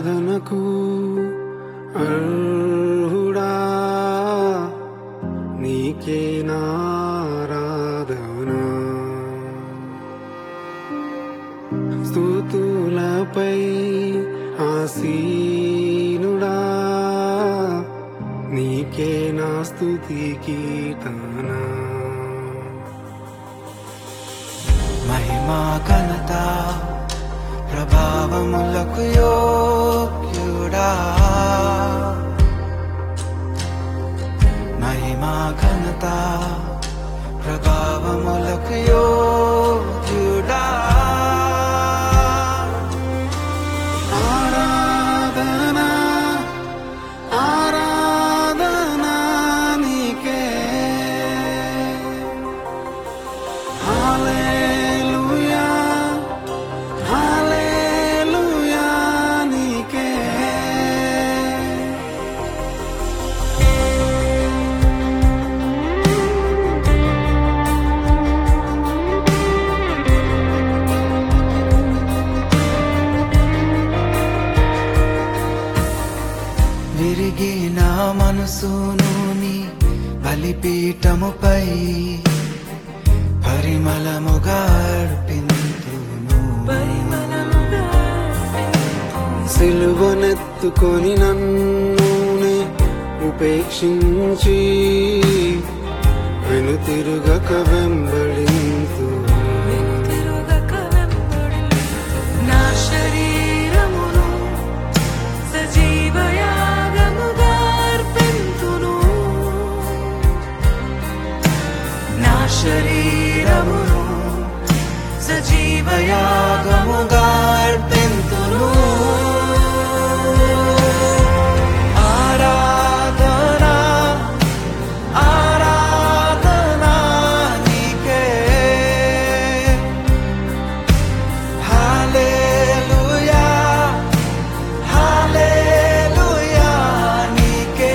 ఆరాధనకు అర్హుడా నీకే నారాధన స్తుతులపై ఆసీనుడా నీకే నా స్తుతి కీర్తన మహిమా ఘనత ప్రభావములకు యోగ్యుడా మహిమా ఘనత ప్రభావములకు యోగ్యుడా ఆరాధన ఆరాధన నీకే హల్లెలూయా హల్లెలూయా నీకే విరిగిన మనసును నీ బలిపీఠముపై పరిమళముగా అర్పింతును సిలువనెత్తుకొని నన్నునే ఉపేక్షించి వెనుతిరుగక వెంబడింతు నా శరీరమును సజీవయాగముగా అర్పింతును నా శరీరమును సజీవయాగముగా అర్పింతును ఆరాధన ఆరాధన నీకే హల్లెలూయా హల్లెలూయా నీకే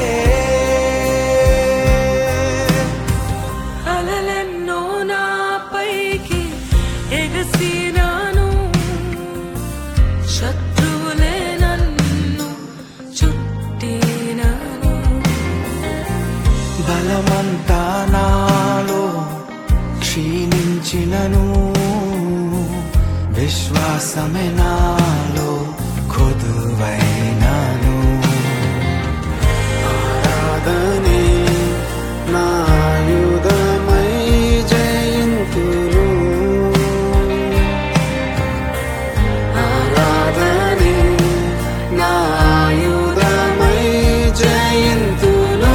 అలలెన్నో నాపైకి ఎగసినాను శత్రువులే నన్ను చుట్టినాను బలమంతా నాలో క్షీణించినను విశ్వాసమే నాలో కొదువైనను ఆరాధనే నాయుధమై జయింతును ఆరాధనే నాయుధమై జయింతును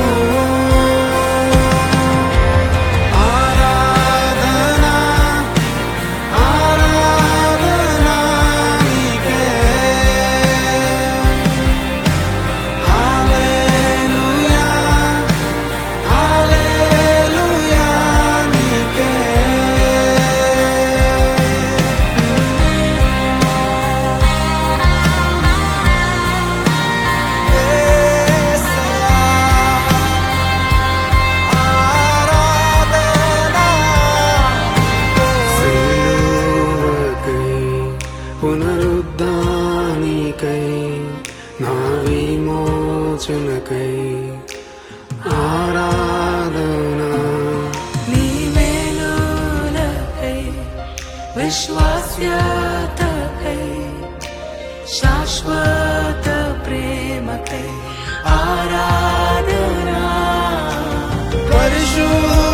ఆరాధన ఆరాధన నీకే హల్లెలూయా హల్లెలూయా నీకే సిలువకై పునరుద్ధానికై నా విమోచనకై ఆరాధన నీ మేలులకై విశ్వాస్యతకై శాశ్వత ప్రేమకై ఆరాధన పరిశుద్ధ